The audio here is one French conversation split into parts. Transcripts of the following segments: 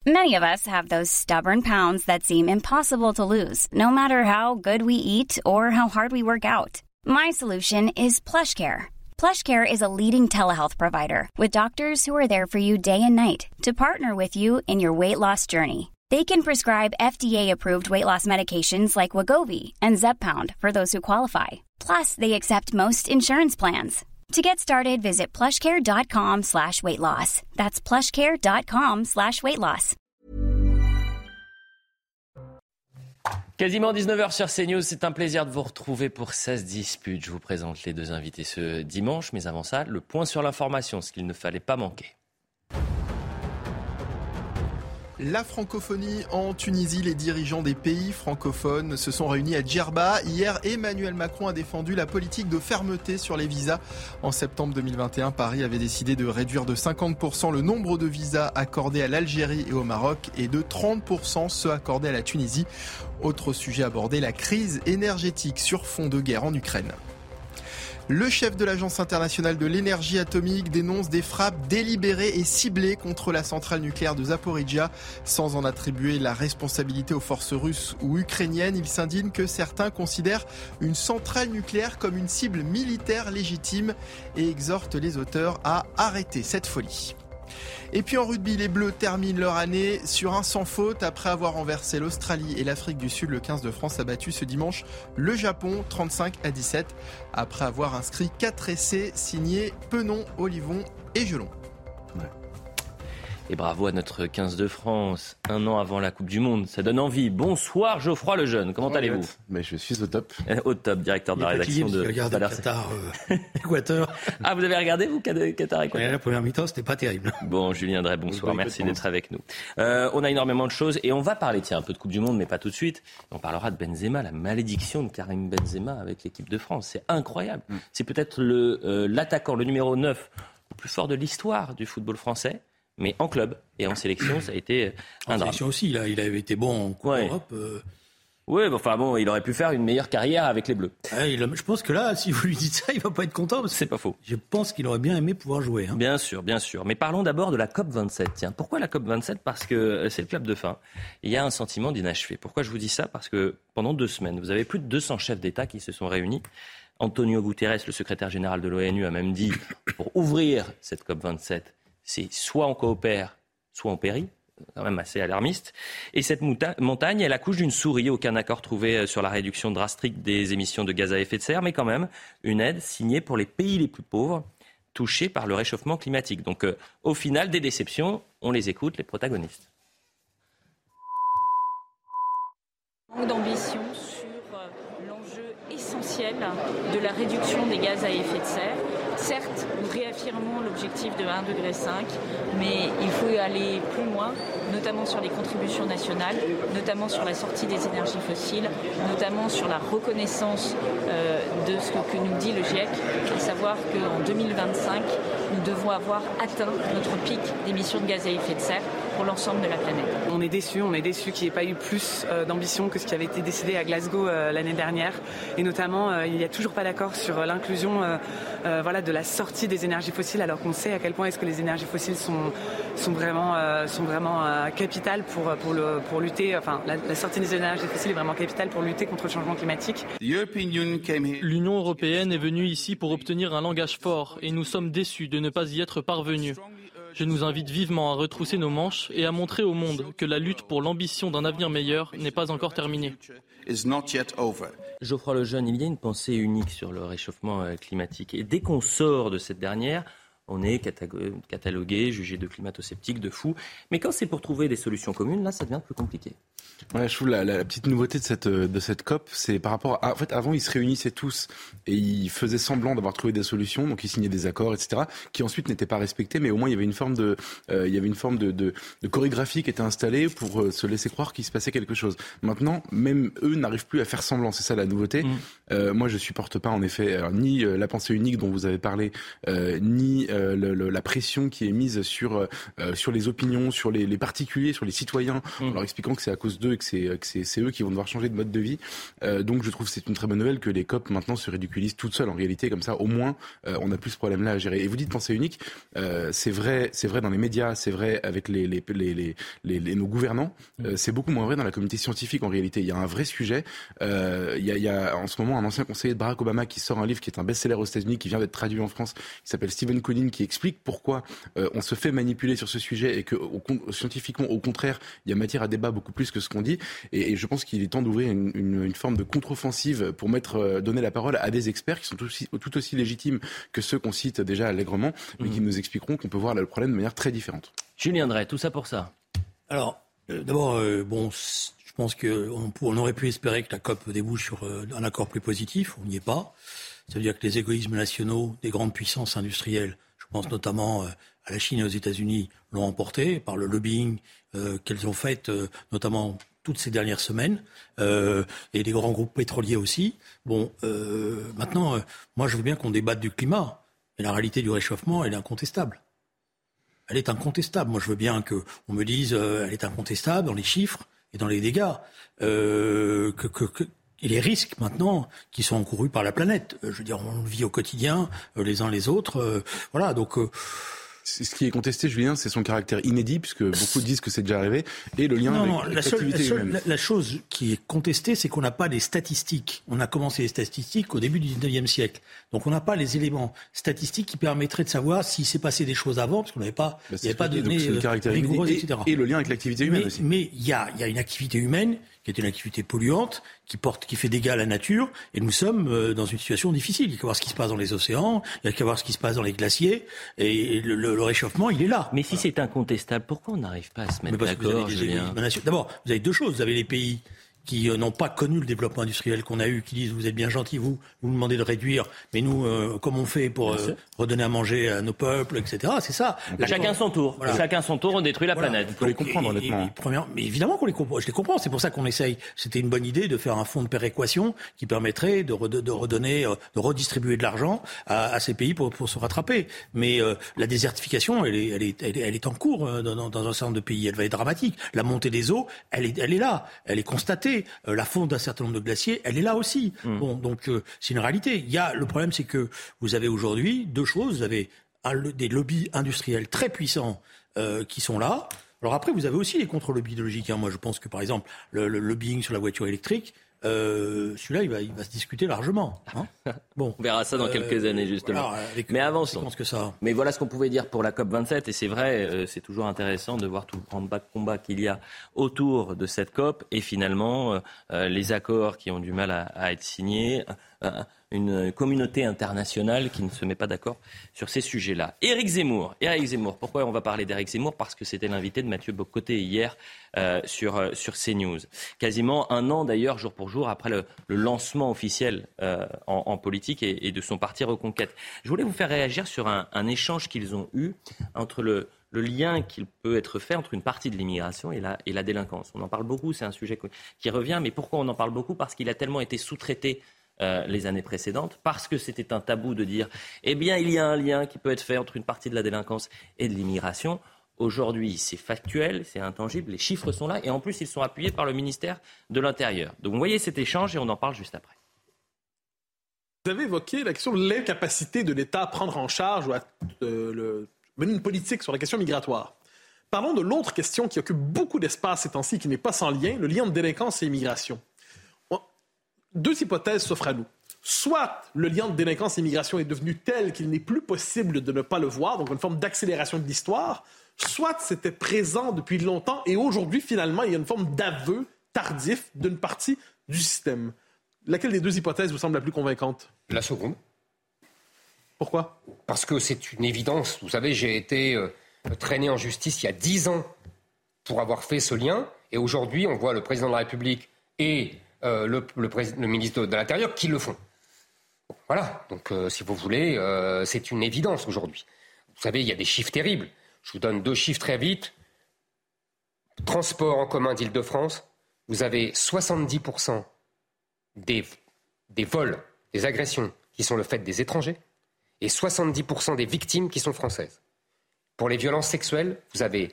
Many of us have those stubborn pounds that seem impossible to lose, no matter how good we eat or how hard we work out. My solution is PlushCare. PlushCare is a leading telehealth provider with doctors who are there for you day and night to partner with you in your weight loss journey. They can prescribe FDA-approved weight loss medications like Wegovy and Zepbound for those who qualify. Plus, they accept most insurance plans. To get started, visit plushcare.com/weightloss. That's plushcare.com/weightloss. Quasiment 19h sur CNews, c'est un plaisir de vous retrouver pour 16 disputes. Je vous présente les deux invités ce dimanche, mais avant ça, le point sur l'information, ce qu'il ne fallait pas manquer. La francophonie en Tunisie, les dirigeants des pays francophones se sont réunis à Djerba. Hier, Emmanuel Macron a défendu la politique de fermeté sur les visas. En septembre 2021, Paris avait décidé de réduire de 50% le nombre de visas accordés à l'Algérie et au Maroc et de 30% ceux accordés à la Tunisie. Autre sujet abordé, la crise énergétique sur fond de guerre en Ukraine. Le chef de l'Agence internationale de l'énergie atomique dénonce des frappes délibérées et ciblées contre la centrale nucléaire de Zaporijia. Sans en attribuer la responsabilité aux forces russes ou ukrainiennes, il s'indigne que certains considèrent une centrale nucléaire comme une cible militaire légitime et exhorte les auteurs à arrêter cette folie. Et puis en rugby, les Bleus terminent leur année sur un sans faute après avoir renversé l'Australie et l'Afrique du Sud. Le 15 de France a battu ce dimanche le Japon 35-17 après avoir inscrit 4 essais signés Penon, Olivon et Gelon. Ouais. Et bravo à notre 15 de France, un an avant la Coupe du Monde. Ça donne envie. Bonsoir Geoffroy Lejeune, comment allez-vous ? Mais je suis au top. Au top, directeur de la rédaction de Qatar, Équateur. Ah, vous avez regardé, vous, Qatar, Équateur ? La première mi-temps, c'était pas terrible. Bon, Julien Drey, bonsoir, merci d'être avec nous. On a énormément de choses et on va parler, un peu de Coupe du Monde, mais pas tout de suite. On parlera de Benzema, la malédiction de Karim Benzema avec l'équipe de France. C'est incroyable. C'est peut-être l'attaquant, le numéro 9, le plus fort de l'histoire du football français. Mais en club et en sélection, ça a été un drame. En sélection aussi, il avait été bon en Coupe d'Europe. Oui, il aurait pu faire une meilleure carrière avec les Bleus. Je pense que là, si vous lui dites ça, il va pas être content. Parce que c'est pas faux. Je pense qu'il aurait bien aimé pouvoir jouer. Bien sûr. Mais parlons d'abord de la COP27. Tiens, pourquoi la COP27 ? Parce que c'est le club de fin. Il y a un sentiment d'inachevé. Pourquoi je vous dis ça ? Parce que pendant 2 semaines, vous avez plus de 200 chefs d'État qui se sont réunis. Antonio Guterres, le secrétaire général de l'ONU, a même dit, pour ouvrir cette COP27, c'est soit on coopère, soit on périt, quand même assez alarmiste. Et cette montagne, elle accouche d'une souris. Aucun accord trouvé sur la réduction drastique des émissions de gaz à effet de serre, mais quand même une aide signée pour les pays les plus pauvres touchés par le réchauffement climatique. Donc au final, des déceptions, on les écoute, les protagonistes. Manque d'ambition sur l'enjeu essentiel de la réduction des gaz à effet de serre. Certes, nous réaffirmons l'objectif de 1,5 degré, mais il faut aller plus loin, notamment sur les contributions nationales, notamment sur la sortie des énergies fossiles, notamment sur la reconnaissance de ce que nous dit le GIEC, à savoir qu'en 2025, nous devons avoir atteint notre pic d'émissions de gaz à effet de serre pour l'ensemble de la planète. On est déçus qu'il n'y ait pas eu plus d'ambition que ce qui avait été décidé à Glasgow l'année dernière. Et notamment, il n'y a toujours pas d'accord sur l'inclusion de la sortie des énergies fossiles, alors qu'on sait à quel point est-ce que les énergies fossiles sont vraiment capitales pour lutter. Enfin, la sortie des énergies fossiles est vraiment capitale pour lutter contre le changement climatique. L'Union européenne est venue ici pour obtenir un langage fort et nous sommes déçus de ne pas y être parvenus. Je nous invite vivement à retrousser nos manches et à montrer au monde que la lutte pour l'ambition d'un avenir meilleur n'est pas encore terminée. Geoffroy Lejeune, il y a une pensée unique sur le réchauffement climatique. Et dès qu'on sort de cette dernière, on est catalogué, jugé de climato-sceptique, de fou. Mais quand c'est pour trouver des solutions communes, là, ça devient plus compliqué. Ouais, je trouve la petite nouveauté de cette COP, c'est par rapport à... En fait, avant, ils se réunissaient tous et ils faisaient semblant d'avoir trouvé des solutions, donc ils signaient des accords, etc., qui ensuite n'étaient pas respectés, mais au moins il y avait une forme de chorégraphie qui était installée pour se laisser croire qu'il se passait quelque chose. Maintenant, même eux n'arrivent plus à faire semblant, c'est ça la nouveauté. Moi, je supporte pas, en effet, ni la pensée unique dont vous avez parlé, ni la pression qui est mise sur les opinions, sur les particuliers, sur les citoyens, en leur expliquant que c'est à cause d'eux et que c'est eux qui vont devoir changer de mode de vie. Donc je trouve que c'est une très bonne nouvelle que les COP maintenant se ridiculisent toutes seules en réalité, comme ça au moins on n'a plus ce problème-là à gérer. Et vous dites pensée unique, c'est vrai dans les médias, c'est vrai avec nos gouvernants, c'est beaucoup moins vrai dans la communauté scientifique en réalité. Il y a un vrai sujet. Il y a en ce moment un ancien conseiller de Barack Obama qui sort un livre qui est un best-seller aux États-Unis, qui vient d'être traduit en France, qui s'appelle Stephen Conine, qui explique pourquoi on se fait manipuler sur ce sujet et que scientifiquement, au contraire, il y a matière à débat beaucoup plus que ce qu'on dit. Et je pense qu'il est temps d'ouvrir une forme de contre-offensive pour donner la parole à des experts qui sont tout aussi légitimes que ceux qu'on cite déjà allègrement, mais qui nous expliqueront qu'on peut voir le problème de manière très différente. Julien Drey, tout ça pour ça. Alors, d'abord, je pense qu'on aurait pu espérer que la COP débouche sur un accord plus positif. On n'y est pas. Ça veut dire que les égoïsmes nationaux des grandes puissances industrielles, je pense notamment à la Chine et aux États-Unis, l'ont emporté par le lobbying qu'elles ont fait, notamment toutes ces dernières semaines, et les grands groupes pétroliers aussi. Maintenant, moi je veux bien qu'on débatte du climat, mais la réalité du réchauffement, elle est incontestable. Elle est incontestable. Moi je veux bien qu'on me dise elle est incontestable dans les chiffres et dans les dégâts, et les risques maintenant qui sont encourus par la planète. Je veux dire, on le vit au quotidien, les uns les autres. Voilà, donc... Ce qui est contesté, Julien, c'est son caractère inédit, puisque beaucoup disent que c'est déjà arrivé, et le lien avec l'activité humaine. La chose qui est contestée, c'est qu'on n'a pas les statistiques. On a commencé les statistiques au début du 19e siècle. Donc on n'a pas les éléments statistiques qui permettraient de savoir s'il s'est passé des choses avant, parce qu'on n'avait pas, il n'y avait pas de données rigoureuses, etc. Et le lien avec l'activité humaine aussi. Mais il y a une activité humaine qui est une activité polluante, qui fait dégâts à la nature, et nous sommes dans une situation difficile. Il y a qu'à voir ce qui se passe dans les océans, il y a qu'à voir ce qui se passe dans les glaciers, et le réchauffement, il est là. Mais si c'est incontestable, pourquoi on n'arrive pas à se mettre d'accord, Julien ? D'abord, vous avez deux choses. Vous avez les pays qui n'ont pas connu le développement industriel qu'on a eu, qui disent vous êtes bien gentils, vous nous demandez de réduire, mais nous, comment on fait pour redonner à manger à nos peuples, etc. C'est ça. Chacun son tour. Voilà. Chacun son tour, on détruit la planète. Il faut les comprendre, honnêtement. Mais évidemment qu'on les comprend. Je les comprends. C'est pour ça qu'on essaye. C'était une bonne idée de faire un fonds de péréquation qui permettrait de redonner, de redistribuer de l'argent à ces pays pour se rattraper. Mais la désertification, elle est en cours dans un certain nombre de pays. Elle va être dramatique. La montée des eaux, elle est là. Elle est constatée. La fonte d'un certain nombre de glaciers, elle est là aussi. Donc c'est une réalité. Le problème, c'est que vous avez aujourd'hui deux choses. Vous avez des lobbies industriels très puissants qui sont là. Alors après, vous avez aussi les contre-lobbies idéologiques. Moi, je pense que, par exemple, le lobbying sur la voiture électrique, celui-là, il va se discuter largement. On verra ça dans quelques années, justement. Mais avançons. Mais voilà ce qu'on pouvait dire pour la COP27. Et c'est vrai, c'est toujours intéressant de voir tout le grand combat qu'il y a autour de cette COP. Et finalement, les accords qui ont du mal à être signés, une communauté internationale qui ne se met pas d'accord sur ces sujets-là. Éric Zemmour. Pourquoi on va parler d'Éric Zemmour ? Parce que c'était l'invité de Mathieu Bocoté hier sur CNews. Quasiment un an d'ailleurs, jour pour jour, après le lancement officiel en politique et de son parti Reconquête. Je voulais vous faire réagir sur un échange qu'ils ont eu entre le lien qu'il peut être fait entre une partie de l'immigration et la délinquance. On en parle beaucoup, c'est un sujet qui revient, mais pourquoi on en parle beaucoup ? Parce qu'il a tellement été sous-traité les années précédentes, parce que c'était un tabou de dire il y a un lien qui peut être fait entre une partie de la délinquance et de l'immigration. Aujourd'hui, c'est factuel, c'est intangible, les chiffres sont là et en plus, ils sont appuyés par le ministère de l'Intérieur. Donc, vous voyez cet échange et on en parle juste après. Vous avez évoqué la question de l'incapacité de l'État à prendre en charge ou à mener une politique sur la question migratoire. Parlons de l'autre question qui occupe beaucoup d'espace ces temps-ci, qui n'est pas sans lien, le lien entre délinquance et immigration. Deux hypothèses s'offrent à nous. Soit le lien de délinquance et immigration est devenu tel qu'il n'est plus possible de ne pas le voir, donc une forme d'accélération de l'histoire, soit c'était présent depuis longtemps et aujourd'hui, finalement, il y a une forme d'aveu tardif d'une partie du système. Laquelle des deux hypothèses vous semble la plus convaincante ? La seconde. Pourquoi ? Parce que c'est une évidence. Vous savez, j'ai été traîné en justice il y a 10 ans pour avoir fait ce lien. Et aujourd'hui, on voit le président de la République et le ministre de l'Intérieur qui le font. Voilà. Donc, si vous voulez, c'est une évidence aujourd'hui. Vous savez, il y a des chiffres terribles. Je vous donne 2 chiffres très vite. Transport en commun d'Île-de-France, vous avez 70% des vols, des agressions qui sont le fait des étrangers et 70% des victimes qui sont françaises. Pour les violences sexuelles, vous avez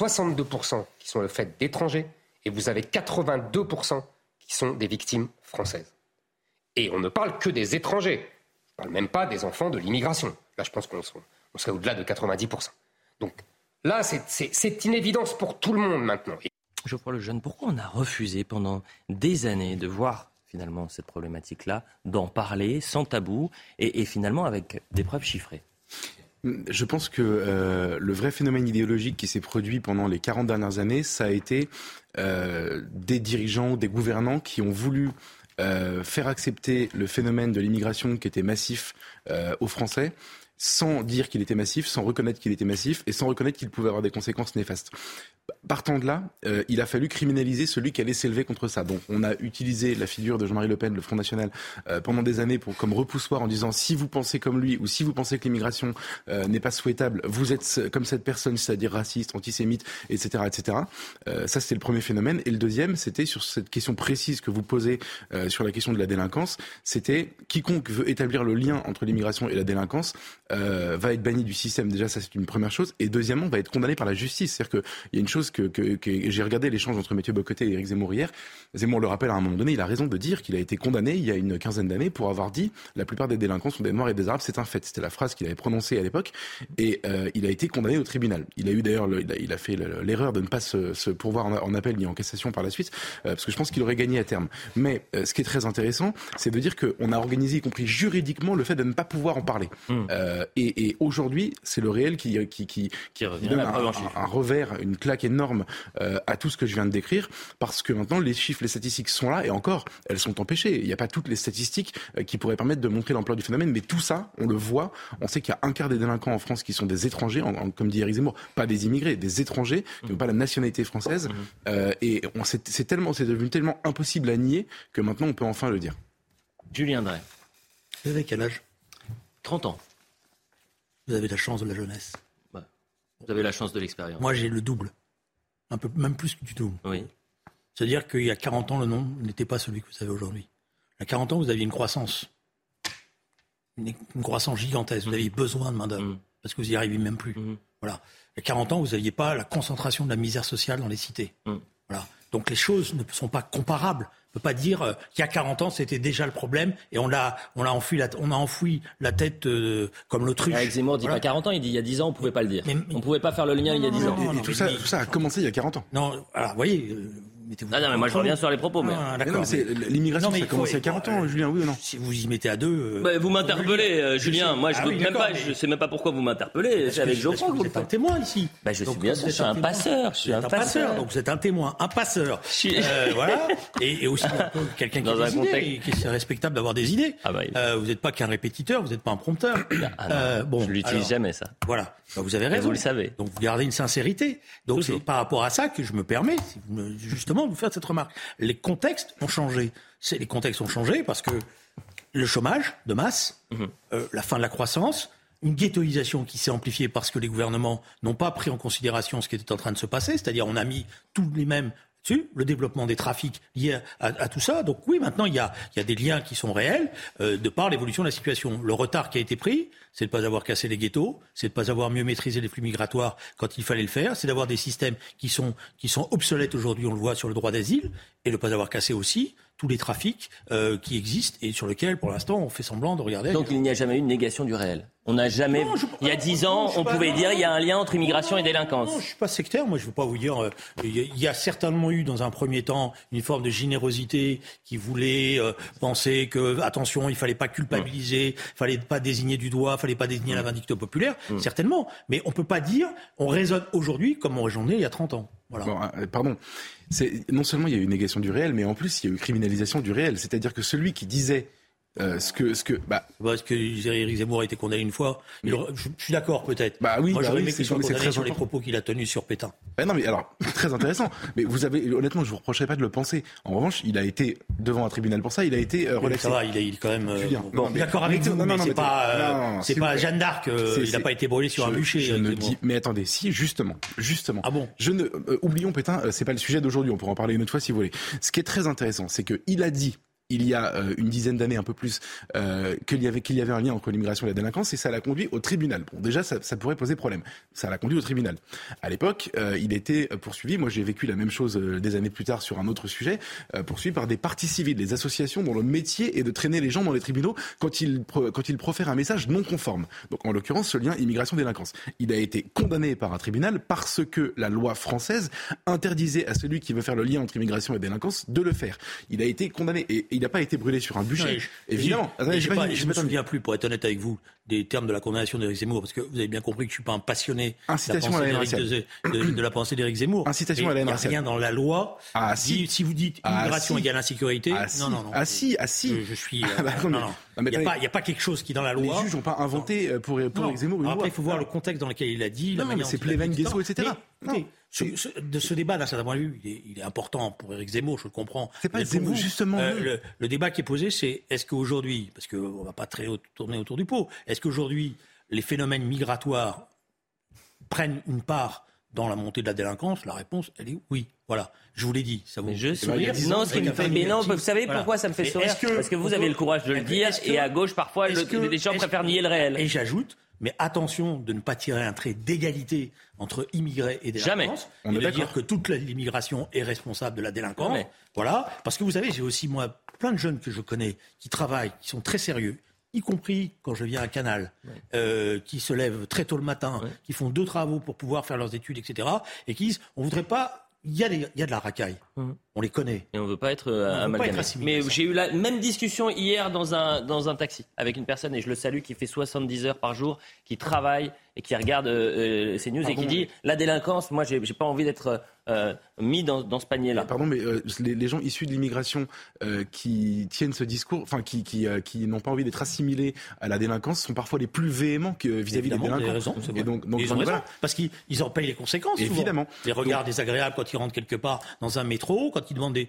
62% qui sont le fait d'étrangers et vous avez 82% qui sont des victimes françaises. Et on ne parle que des étrangers. Je ne parle même pas des enfants de l'immigration. Là, je pense qu'on serait au-delà de 90%. Donc là, c'est une évidence pour tout le monde maintenant. Geoffroy Lejeune, pourquoi on a refusé pendant des années de voir finalement cette problématique-là, d'en parler sans tabou et finalement avec des preuves chiffrées ? Je pense que le vrai phénomène idéologique qui s'est produit pendant les 40 dernières années, ça a été des dirigeants, des gouvernants qui ont voulu faire accepter le phénomène de l'immigration qui était massif aux Français, sans dire qu'il était massif, sans reconnaître qu'il était massif et sans reconnaître qu'il pouvait avoir des conséquences néfastes. Partant de là, il a fallu criminaliser celui qui allait s'élever contre ça. Donc on a utilisé la figure de Jean-Marie Le Pen, le Front National, pendant des années comme repoussoir en disant si vous pensez comme lui ou si vous pensez que l'immigration n'est pas souhaitable, vous êtes comme cette personne, c'est-à-dire raciste, antisémite, etc. etc. Ça c'était le premier phénomène. Et le deuxième, c'était sur cette question précise que vous posez sur la question de la délinquance, c'était quiconque veut établir le lien entre l'immigration et la délinquance va être banni du système. Déjà, ça c'est une première chose. Et deuxièmement, va être condamné par la justice. C'est-à-dire qu'il y a une chose que j'ai regardé l'échange entre Mathieu Bocoté et Éric Zemmour hier. Zemmour le rappelle à un moment donné, il a raison de dire qu'il a été condamné il y a une quinzaine d'années pour avoir dit la plupart des délinquants sont des Noirs et des Arabes, c'est un fait. C'était la phrase qu'il avait prononcée à l'époque et il a été condamné au tribunal. Il a eu d'ailleurs, il a fait l'erreur de ne pas se pourvoir en appel ni en cassation par la suite parce que je pense qu'il aurait gagné à terme. Mais ce qui est très intéressant, c'est de dire qu'on a organisé, y compris juridiquement, le fait de ne pas pouvoir en parler. Et aujourd'hui, c'est le réel qui donne un revers, une claque énorme à tout ce que je viens de décrire, parce que maintenant les chiffres, les statistiques sont là, et encore, elles sont empêchées. Il n'y a pas toutes les statistiques qui pourraient permettre de montrer l'ampleur du phénomène, mais tout ça, on le voit. On sait qu'il y a un quart des délinquants en France qui sont des étrangers, comme dit Éric Zemmour, pas des immigrés, des étrangers qui n'ont pas la nationalité française. Et c'est devenu tellement impossible à nier que maintenant on peut enfin le dire. Julien Drey. Vous avez quel âge ? 30 ans. Vous avez la chance de la jeunesse. Vous avez la chance de l'expérience. Moi, j'ai le double. Un peu, même plus que du double. Oui. C'est-à-dire qu'il y a 40 ans, le nombre n'était pas celui que vous avez aujourd'hui. Il y a 40 ans, vous aviez une croissance. Une croissance gigantesque. Vous aviez besoin de main-d'œuvre. Parce que vous n'y arrivez même plus. Voilà. Il y a 40 ans, vous n'aviez pas la concentration de la misère sociale dans les cités. Voilà. Donc les choses ne sont pas comparables. On ne peut pas dire qu'il y a 40 ans, c'était déjà le problème et on a enfoui la tête comme l'autruche. Éric Zemmour dit pas 40 ans, il dit il y a 10 ans, on ne pouvait pas le dire. On ne pouvait pas faire le lien il y a 10 ans. Et tout ça a commencé il y a 40 ans. Non, alors, vous voyez... Non, mais moi je reviens sur les propos. Mais l'immigration, ça a commencé il y a 40 ans, Julien, oui ou non ? Si vous y mettez à deux... vous m'interpellez, Julien. Moi, je ne sais même pas pourquoi vous m'interpellez. C'est avec Geoffroy que vous êtes un témoin ici. Je suis bien sûr, je suis un passeur. Je suis un passeur. Donc vous êtes un témoin, un passeur. Voilà. Et aussi quelqu'un qui a des idées, qui est respectable d'avoir des idées. Vous n'êtes pas qu'un répétiteur, vous n'êtes pas un prompteur. Je l'utilise jamais, ça. Voilà. Vous avez raison. Vous le savez. Donc vous gardez une sincérité. Donc c'est par rapport à ça que je me permets, justement, de vous faire cette remarque. Les contextes ont changé. Les contextes ont changé parce que le chômage de masse, la fin de la croissance, une ghettoisation qui s'est amplifiée parce que les gouvernements n'ont pas pris en considération ce qui était en train de se passer, c'est-à-dire on a mis tous les mêmes dessus, le développement des trafics liés à tout ça. Donc oui, maintenant il y a des liens qui sont réels de par l'évolution de la situation. Le retard qui a été pris, c'est de ne pas avoir cassé les ghettos, c'est de ne pas avoir mieux maîtrisé les flux migratoires quand il fallait le faire, c'est d'avoir des systèmes qui sont obsolètes aujourd'hui, on le voit sur le droit d'asile, et de ne pas avoir cassé aussi tous les trafics qui existent et sur lesquels, pour l'instant, on fait semblant de regarder. Donc il n'y a jamais eu une négation du réel. On n'a jamais... il y a 10 ans, on pouvait dire il y a un lien entre immigration et délinquance. Non, je ne suis pas sectaire. Moi, je ne veux pas vous dire... Il y a certainement eu, dans un premier temps, une forme de générosité qui voulait penser que, attention, il ne fallait pas culpabiliser, il ne fallait pas désigner du doigt, il ne fallait pas désigner la vindicte populaire. Certainement. Mais on ne peut pas dire... On raisonne aujourd'hui comme on raisonnait il y a 30 ans. Voilà. Bon, pardon. Non seulement il y a eu une négation du réel, mais en plus il y a eu criminalisation du réel. C'est-à-dire que celui qui disait Parce que Éric Zemmour a été condamné une fois. Je suis d'accord, peut-être. Oui, moi, j'aurais aimé c'est qu'il soit condamné très sur les propos qu'il a tenus sur Pétain. Non, mais alors, très intéressant. Mais honnêtement, je vous reprocherai pas de le penser. En revanche, il a été devant un tribunal pour ça. Il a été relaxé. Ça va, il est quand même. D'accord avec vous. Mais c'est pas Jeanne d'Arc. Il n'a pas été brûlé sur un bûcher. Mais attendez, si justement. Ah bon. Oublions Pétain. C'est pas le sujet d'aujourd'hui. On pourra en parler une autre fois si vous voulez. Ce qui est très intéressant, c'est que il a dit il y a une dizaine d'années, un peu plus, qu'il y avait un lien entre l'immigration et la délinquance, et ça l'a conduit au tribunal. Bon, déjà, ça pourrait poser problème. Ça l'a conduit au tribunal. À l'époque, il était poursuivi. Moi, j'ai vécu la même chose des années plus tard sur un autre sujet, poursuivi par des parties civiles, des associations dont le métier est de traîner les gens dans les tribunaux quand ils profèrent un message non conforme. Donc, en l'occurrence, ce lien immigration-délinquance. Il a été condamné par un tribunal parce que la loi française interdisait à celui qui veut faire le lien entre immigration et délinquance de le faire. Il a été condamné et il n'a pas été brûlé sur un bûcher. Évidemment. Je ne me souviens plus, pour être honnête avec vous, des termes de la condamnation d'Éric Zemmour, parce que vous avez bien compris que je ne suis pas un passionné de la pensée d'Éric Zemmour. Incitation à la haine raciale. Il n'y a rien dans la loi. Si vous dites immigration égale insécurité, non. Je suis. Il n'y a pas quelque chose qui dans la loi. Les juges n'ont pas inventé pour Éric Zemmour une loi. Après, il faut voir le contexte dans lequel il a dit. Non, mais c'est Pleven, Guesso, etc. De ce débat, d'un certain point de vue, il est important pour Éric Zemmour, je le comprends. C'est pas Zemmour, justement. Le débat qui est posé, c'est est-ce qu'aujourd'hui, parce qu'on ne va pas très tourner autour du pot, est-ce qu'aujourd'hui, les phénomènes migratoires prennent une part dans la montée de la délinquance? La réponse, elle est oui. Voilà, je vous l'ai dit. Ça vous sourire. Non, ce qui me fait. Mais non, vous savez pourquoi ça me fait sourire? Parce que vous avez le courage de le dire, et à gauche, parfois, les gens préfèrent nier le réel. Et j'ajoute, mais attention de ne pas tirer un trait d'égalité entre immigrés et délinquance. Jamais. On veut dire que toute l'immigration est responsable de la délinquance. Jamais. Voilà, parce que vous savez, j'ai aussi moi plein de jeunes que je connais qui travaillent, qui sont très sérieux, y compris quand je viens à Canal, qui se lèvent très tôt le matin, qui font 2 travaux pour pouvoir faire leurs études, etc. Et qui disent, on voudrait pas. Il y a de la racaille. On les connaît. Et on ne veut pas être amalgamé. Mais j'ai eu la même discussion hier dans un taxi avec une personne, et je le salue, qui fait 70 heures par jour, qui travaille et qui regarde CNews et qui dit la délinquance, moi j'ai pas envie d'être mis dans ce panier-là. Pardon, mais les gens issus de l'immigration qui tiennent ce discours, enfin qui n'ont pas envie d'être assimilés à la délinquance, sont parfois les plus véhéments que vis-à-vis des délinquants. Raison, et donc ils ont raison, parce qu'ils en payent les conséquences. Évidemment. Souvent. Les regards désagréables quand ils rentrent quelque part dans un métro, quand ils demandent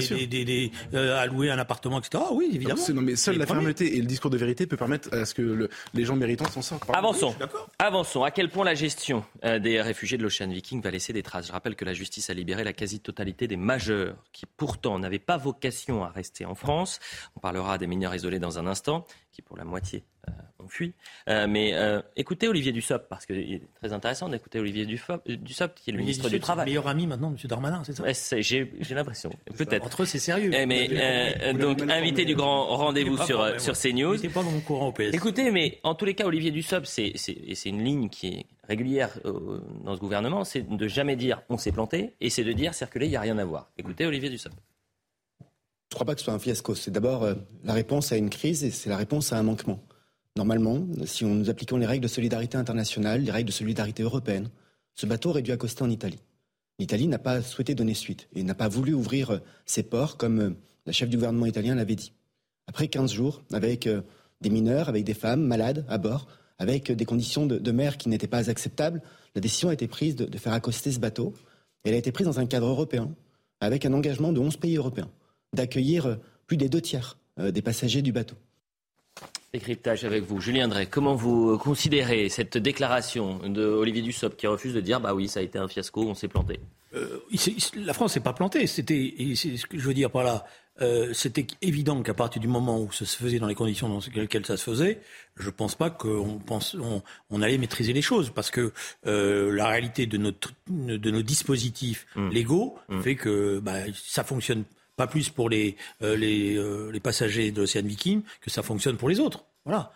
à louer un appartement, etc. Ah oui, évidemment. Non, mais seule la fermeté et le discours de vérité peut permettre à ce que les gens méritants s'en sortent. Avançons. À quel point la gestion des réfugiés de l'Ocean Viking va laisser des traces? Je rappelle que la justice a libéré la quasi-totalité des majeurs qui pourtant n'avaient pas vocation à rester en France. On parlera des mineurs isolés dans un instant, qui pour la moitié ont fui. Mais écoutez Olivier Dussopt, parce qu'il est très intéressant d'écouter Olivier Dussopt, qui est le ministre du Travail. C'est le meilleur ami maintenant de M. Darmanin, c'est ça? J'ai l'impression. Peut-être. Entre eux, c'est sérieux. Donc, invité du grand rendez-vous sur CNews. C'est pas dans mon courant au PS. Écoutez, mais en tous les cas, Olivier Dussopt, c'est une ligne qui est régulière dans ce gouvernement, c'est de jamais dire on s'est planté, et c'est de dire circuler, il n'y a rien à voir. Écoutez Olivier Dussopt. Je ne crois pas que ce soit un fiasco. C'est d'abord la réponse à une crise, et c'est la réponse à un manquement. Normalement, si nous appliquons les règles de solidarité internationale, les règles de solidarité européenne, ce bateau aurait dû accoster en Italie. L'Italie n'a pas souhaité donner suite et n'a pas voulu ouvrir ses ports comme la chef du gouvernement italien l'avait dit. Après 15 jours, avec des mineurs, avec des femmes malades à bord, avec des conditions de mer qui n'étaient pas acceptables, la décision a été prise de faire accoster ce bateau. Et elle a été prise dans un cadre européen, avec un engagement de 11 pays européens, d'accueillir plus des 2/3 des passagers du bateau. Décryptage avec vous. Julien Drey, comment vous considérez cette déclaration de Olivier Dussopt qui refuse de dire bah oui, ça a été un fiasco, on s'est planté? La France s'est pas plantée. C'est ce que je veux dire par là. C'était évident qu'à partir du moment où ça se faisait dans les conditions dans lesquelles ça se faisait, je pense pas qu'on allait maîtriser les choses, parce que la réalité de nos dispositifs légaux fait que ça fonctionne pas plus pour les passagers de l'Ocean Viking que ça fonctionne pour les autres. Voilà.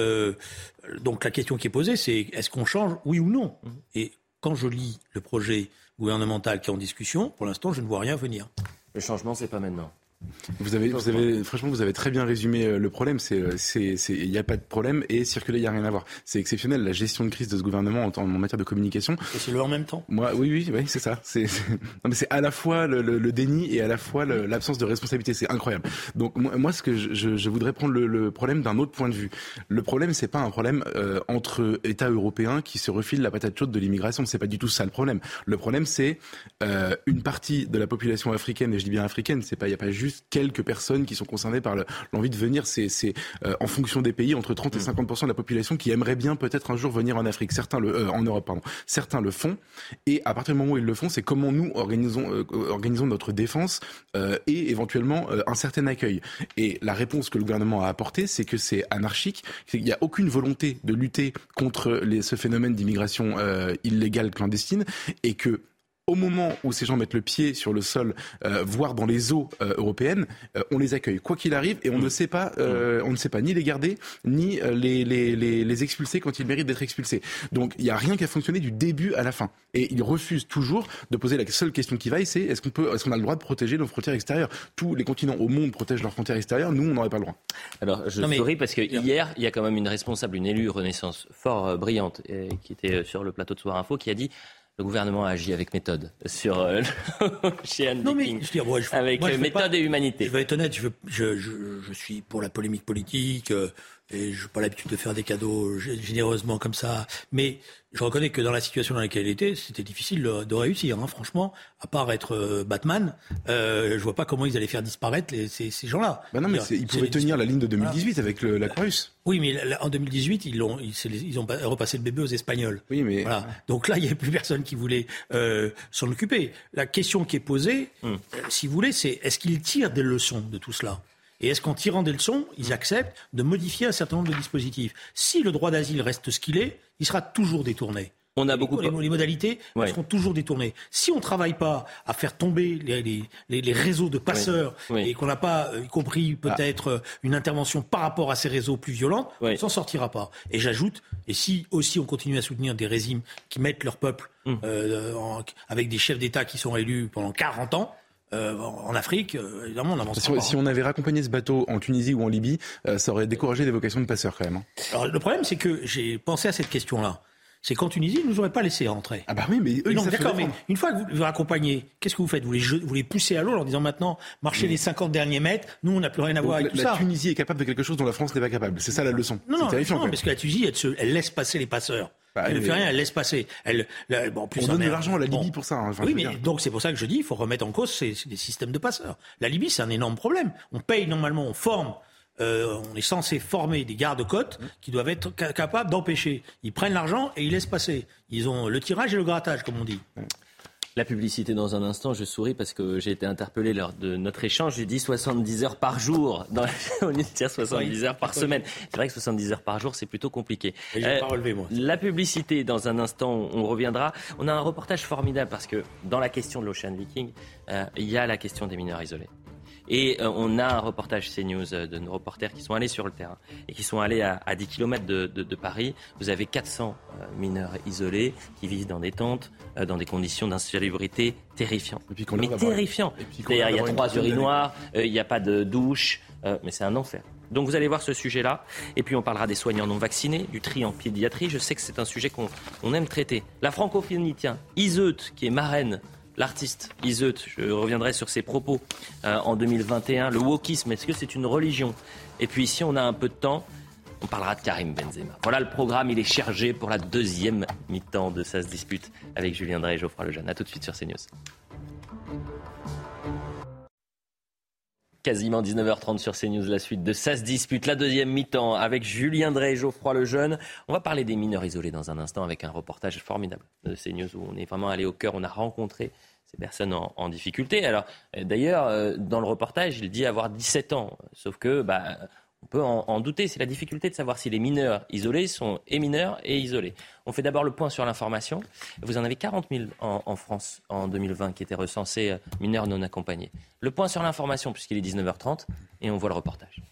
Donc la question qui est posée, c'est est-ce qu'on change, oui ou non? Et quand je lis le projet gouvernemental qui est en discussion, pour l'instant, je ne vois rien venir. Le changement, c'est pas maintenant. Franchement, vous avez très bien résumé le problème. Il n'y a pas de problème, et circuler, il n'y a rien à voir. C'est exceptionnel, la gestion de crise de ce gouvernement en matière de communication. Et c'est le en même temps. Oui, c'est ça. Non, mais c'est à la fois le déni et à la fois l'absence de responsabilité. C'est incroyable. Donc moi, ce que je voudrais prendre le problème d'un autre point de vue. Le problème, c'est pas un problème entre États européens qui se refilent la patate chaude de l'immigration. C'est pas du tout ça le problème. Le problème, c'est une partie de la population africaine, et je dis bien africaine. Il n'y a pas juste juste quelques personnes qui sont concernées par l'envie de venir. C'est en fonction des pays, entre 30 et 50% de la population qui aimerait bien peut-être un jour venir en Afrique. En Europe, pardon. Certains le font. Et à partir du moment où ils le font, c'est comment nous organisons notre défense et éventuellement un certain accueil. Et la réponse que le gouvernement a apportée, c'est que c'est anarchique. Il n'y a aucune volonté de lutter contre ce phénomène d'immigration illégale clandestine et que au moment où ces gens mettent le pied sur le sol, voire dans les eaux européennes, on les accueille quoi qu'il arrive et on ne sait pas ni les garder ni les expulser quand ils méritent d'être expulsés. Donc il n'y a rien qui a fonctionné du début à la fin. Et ils refusent toujours de poser la seule question qui vaille, c'est est-ce qu'on a le droit de protéger nos frontières extérieures ? Tous les continents au monde protègent leurs frontières extérieures, nous on n'aurait pas le droit. Alors je souris parce que hier, il y a quand même une responsable, une élue Renaissance fort brillante qui était sur le plateau de Soir Info qui a dit le gouvernement a agi avec méthode sur chez Anne Viking, avec méthode et humanité. Je vais être honnête, je suis pour la polémique politique et je n'ai pas l'habitude de faire des cadeaux généreusement comme ça. Mais je reconnais que dans la situation dans laquelle elle était, c'était difficile de réussir. Hein. Franchement, à part être Batman, je vois pas comment ils allaient faire disparaître ces gens-là. Non, mais ils pouvaient tenir la ligne de 2018 avec l'Aquarius. Oui, mais en 2018, ils ont repassé le bébé aux Espagnols. Oui, mais voilà. Donc là, il n'y avait plus personne qui voulait s'en occuper. La question qui est posée, si vous voulez, c'est est-ce qu'ils tirent des leçons de tout cela ? Et est-ce qu'en tirant des leçons, ils acceptent de modifier un certain nombre de dispositifs ? Si le droit d'asile reste ce qu'il est, il sera toujours détourné. On a beaucoup les modalités seront toujours détournées. Si on ne travaille pas à faire tomber les réseaux de passeurs et qu'on n'a pas, y compris peut-être une intervention par rapport à ces réseaux plus violents, on ne s'en sortira pas. Et j'ajoute, et si aussi on continue à soutenir des régimes qui mettent leur peuple avec des chefs d'État qui sont élus pendant 40 ans, en Afrique, évidemment, on avancera pas. Si on avait raccompagné ce bateau en Tunisie ou en Libye, ça aurait découragé des vocations de passeurs quand même. Hein. Alors le problème, c'est que j'ai pensé à cette question-là. C'est qu'en Tunisie, ils ne nous auraient pas laissé rentrer. Ah bah oui, mais eux, non, d'accord, mais une fois que vous les accompagnez, qu'est-ce que vous faites ? Vous les poussez à l'eau en disant maintenant, marchez les 50 derniers mètres, nous on n'a plus rien à voir avec tout ça. La Tunisie est capable de quelque chose dont la France n'est pas capable. C'est ça la leçon. C'est terrifiant. Non, parce que la Tunisie, elle laisse passer les passeurs. Elle ne fait rien, elle laisse passer. On donne de l'argent à la Libye pour ça. Hein, oui, mais donc c'est pour ça que je dis, il faut remettre en cause ces systèmes de passeurs. La Libye, c'est un énorme problème. On paye normalement, on forme. On est censé former des gardes-côtes qui doivent être capables d'empêcher. Ils prennent l'argent et ils laissent passer. Ils ont le tirage et le grattage, comme on dit. La publicité dans un instant, je souris parce que j'ai été interpellé lors de notre échange. J'ai dit 70 heures par jour au lieu de dire 70 heures par semaine. C'est vrai que 70 heures par jour, c'est plutôt compliqué. Et j'ai pas relevé, moi. La publicité, dans un instant, on reviendra. On a un reportage formidable parce que dans la question de l'Ocean Viking, il y a la question des mineurs isolés. Et on a un reportage CNews de nos reporters qui sont allés sur le terrain et qui sont allés à 10 km de Paris. Vous avez 400 mineurs isolés qui vivent dans des tentes, dans des conditions d'insalubrité terrifiantes. Mais terrifiantes. C'est-à-dire il y a 3 urinoirs, il n'y a pas de douche, mais c'est un enfer. Donc vous allez voir ce sujet-là. Et puis on parlera des soignants non vaccinés, du tri en pédiatrie. Je sais que c'est un sujet qu'on aime traiter. La francophonie, tiens, Iseut, qui est marraine, l'artiste Iseut, je reviendrai sur ses propos en 2021. Le wokisme, est-ce que c'est une religion ? Et puis si on a un peu de temps, on parlera de Karim Benzema. Voilà le programme, il est chargé pour la deuxième mi-temps de Ça se dispute avec Julien Drey et Geoffroy Lejeune. A tout de suite sur CNews. Quasiment 19h30 sur CNews, la suite de Ça se dispute, la deuxième mi-temps avec Julien Drey et Geoffroy Lejeune. On va parler des mineurs isolés dans un instant avec un reportage formidable de CNews où on est vraiment allé au cœur, on a rencontré ces personnes en difficulté. Alors d'ailleurs, dans le reportage, il dit avoir 17 ans, sauf que on peut en douter. C'est la difficulté de savoir si les mineurs isolés sont et mineurs et isolés. On fait d'abord le point sur l'information. Vous en avez 40 000 en France en 2020 qui étaient recensés mineurs non accompagnés. Le point sur l'information puisqu'il est 19h30 et on voit le reportage.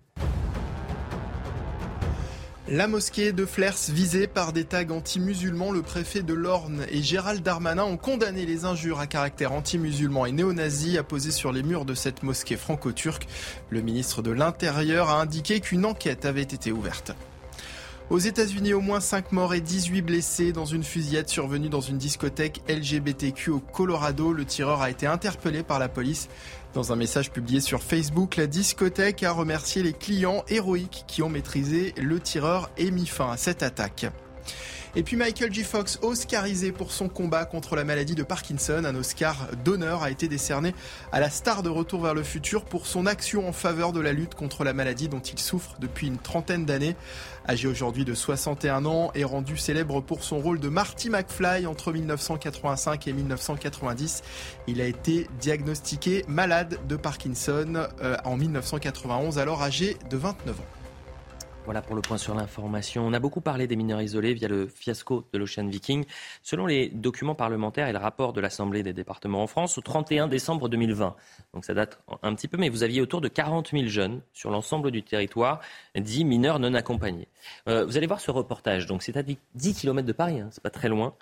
La mosquée de Flers visée par des tags anti-musulmans. Le préfet de l'Orne et Gérald Darmanin ont condamné les injures à caractère anti-musulman et néo-nazi apposées sur les murs de cette mosquée franco-turque. Le ministre de l'Intérieur a indiqué qu'une enquête avait été ouverte. Aux États-Unis, au moins 5 morts et 18 blessés dans une fusillade survenue dans une discothèque LGBTQ au Colorado. Le tireur a été interpellé par la police. Dans un message publié sur Facebook, la discothèque a remercié les clients héroïques qui ont maîtrisé le tireur et mis fin à cette attaque. Et puis Michael J. Fox, oscarisé pour son combat contre la maladie de Parkinson. Un Oscar d'honneur a été décerné à la star de Retour vers le futur pour son action en faveur de la lutte contre la maladie dont il souffre depuis une trentaine d'années. Âgé aujourd'hui de 61 ans et rendu célèbre pour son rôle de Marty McFly entre 1985 et 1990, il a été diagnostiqué malade de Parkinson en 1991, alors âgé de 29 ans. Voilà pour le point sur l'information. On a beaucoup parlé des mineurs isolés via le fiasco de l'Ocean Viking. Selon les documents parlementaires et le rapport de l'Assemblée des départements en France, au 31 décembre 2020, donc ça date un petit peu, mais vous aviez autour de 40 000 jeunes sur l'ensemble du territoire, dits mineurs non accompagnés. Vous allez voir ce reportage, donc c'est à 10 km de Paris, c'est pas très loin.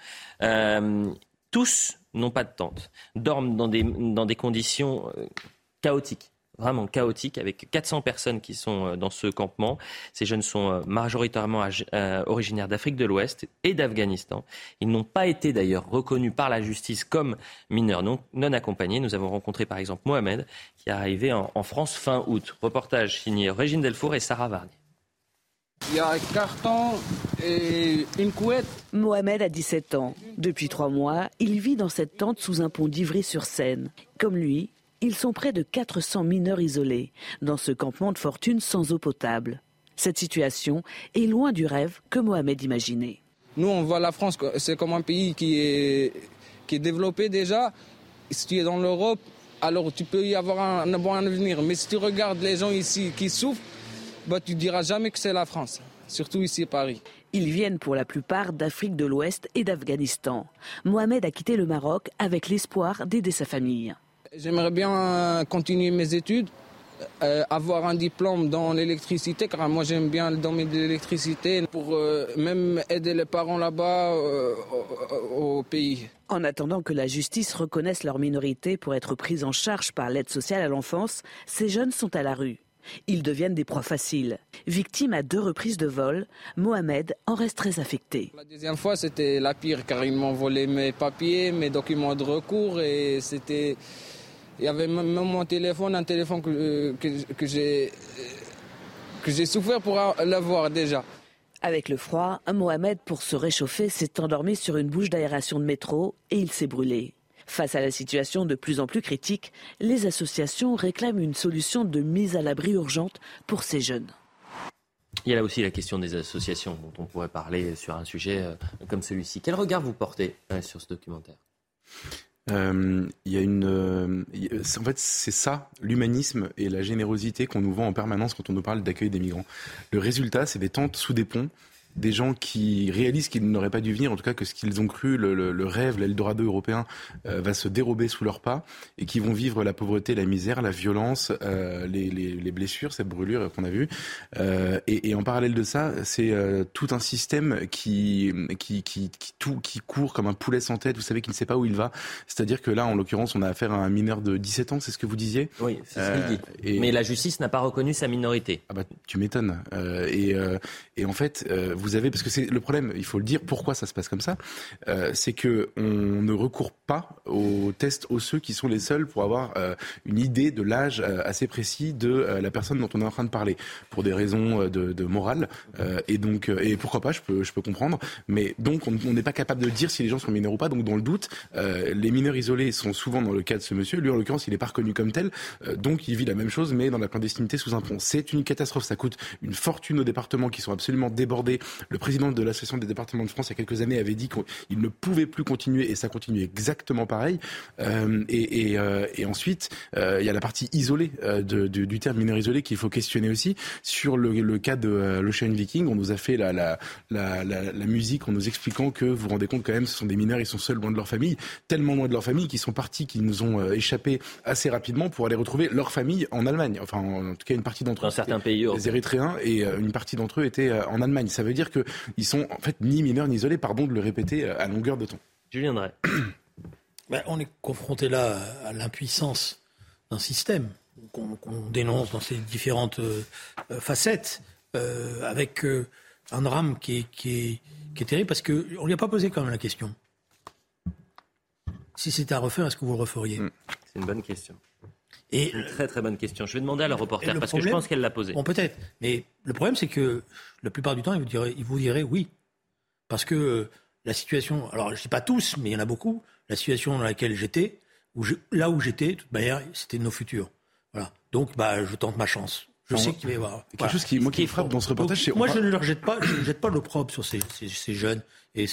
Tous n'ont pas de tente, dorment dans des conditions chaotiques. Vraiment chaotique, avec 400 personnes qui sont dans ce campement. Ces jeunes sont majoritairement originaires d'Afrique de l'Ouest et d'Afghanistan. Ils n'ont pas été d'ailleurs reconnus par la justice comme mineurs non accompagnés. Nous avons rencontré par exemple Mohamed, qui est arrivé en France fin août. Reportage signé Régine Delfour et Sarah Varnier. Il y a un carton et une couette. Mohamed a 17 ans. Depuis 3 mois, il vit dans cette tente sous un pont d'Ivry-sur-Seine. Comme lui, ils sont près de 400 mineurs isolés dans ce campement de fortune sans eau potable. Cette situation est loin du rêve que Mohamed imaginait. Nous, on voit la France, c'est comme un pays qui est développé déjà. Si tu es dans l'Europe, alors tu peux y avoir un bon avenir. Mais si tu regardes les gens ici qui souffrent, tu ne diras jamais que c'est la France, surtout ici à Paris. Ils viennent pour la plupart d'Afrique de l'Ouest et d'Afghanistan. Mohamed a quitté le Maroc avec l'espoir d'aider sa famille. J'aimerais bien continuer mes études, avoir un diplôme dans l'électricité, car moi j'aime bien le domaine de l'électricité, pour même aider les parents là-bas au pays. En attendant que la justice reconnaisse leur minorité pour être prise en charge par l'aide sociale à l'enfance, ces jeunes sont à la rue. Ils deviennent des proies faciles. Victime à 2 reprises de vol, Mohamed en reste très affecté. La deuxième fois, c'était la pire, car ils m'ont volé mes papiers, mes documents de recours, et c'était... Il y avait même mon téléphone, un téléphone que j'ai souffert pour l'avoir déjà. Avec le froid, Mohamed, pour se réchauffer, s'est endormi sur une bouche d'aération de métro et il s'est brûlé. Face à la situation de plus en plus critique, les associations réclament une solution de mise à l'abri urgente pour ces jeunes. Il y a là aussi la question des associations dont on pourrait parler sur un sujet comme celui-ci. Quel regard vous portez sur ce documentaire ? En fait, c'est ça, l'humanisme et la générosité qu'on nous vend en permanence quand on nous parle d'accueil des migrants. Le résultat, c'est des tentes sous des ponts, des gens qui réalisent qu'ils n'auraient pas dû venir, en tout cas que ce qu'ils ont cru, le rêve, l'Eldorado européen va se dérober sous leurs pas et qui vont vivre la pauvreté, la misère, la violence, les blessures, cette brûlure qu'on a vue. Et en parallèle de ça, c'est tout un système qui court comme un poulet sans tête, vous savez, qui ne sait pas où il va. C'est-à-dire que là, en l'occurrence, on a affaire à un mineur de 17 ans, c'est ce que vous disiez ? Oui, c'est ce qu'il dit. Mais la justice n'a pas reconnu sa minorité. Ah bah, tu m'étonnes. Et en fait... vous avez, parce que c'est le problème, il faut le dire, pourquoi ça se passe comme ça, c'est que on ne recourt pas aux tests osseux qui sont les seuls pour avoir une idée de l'âge assez précis de la personne dont on est en train de parler, pour des raisons de morale, et donc et pourquoi pas, je peux comprendre, mais donc on n'est pas capable de dire si les gens sont mineurs ou pas, donc dans le doute, les mineurs isolés sont souvent dans le cas de ce monsieur, lui en l'occurrence il n'est pas reconnu comme tel, donc il vit la même chose mais dans la clandestinité sous un pont. C'est une catastrophe, ça coûte une fortune aux départements qui sont absolument débordés. Le président de l'Association des départements de France, il y a quelques années, avait dit qu'il ne pouvait plus continuer, et ça continue exactement pareil. Et ensuite, il y a la partie isolée du terme mineur isolé qu'il faut questionner aussi. Sur le cas de l'Ocean Viking, on nous a fait la musique en nous expliquant que, vous vous rendez compte quand même, ce sont des mineurs, ils sont seuls loin de leur famille, tellement loin de leur famille qu'ils sont partis, qu'ils nous ont échappé assez rapidement pour aller retrouver leur famille en Allemagne. Enfin, en tout cas, une partie d'entre eux, dans certains pays, des Érythréens, et une partie d'entre eux étaient en Allemagne. Ça veut dire qu'ils sont en fait ni mineurs ni isolés, pardon de le répéter à longueur de temps. Julien Drey. On est confronté là à l'impuissance d'un système qu'on dénonce dans ses différentes facettes, avec un drame qui est terrible, parce qu'on ne lui a pas posé quand même la question. Si c'était à refaire, est-ce que vous le referiez ? C'est une bonne question. Une très très bonne question. Je vais demander à la reporter parce que je pense qu'elle l'a posée. Bon, peut-être. Mais le problème, c'est que la plupart du temps, il vous dirait oui. Parce que la situation, alors je dis pas tous, mais il y en a beaucoup, la situation dans laquelle j'étais, là où j'étais, de toute manière, c'était nos futurs. Voilà. Donc, je tente ma chance. Je sais qu'il va y avoir quelque chose qui me frappe dans ce reportage. Donc, moi, je ne leur jette pas, je ne jette pas l'opprobre sur ces jeunes. Et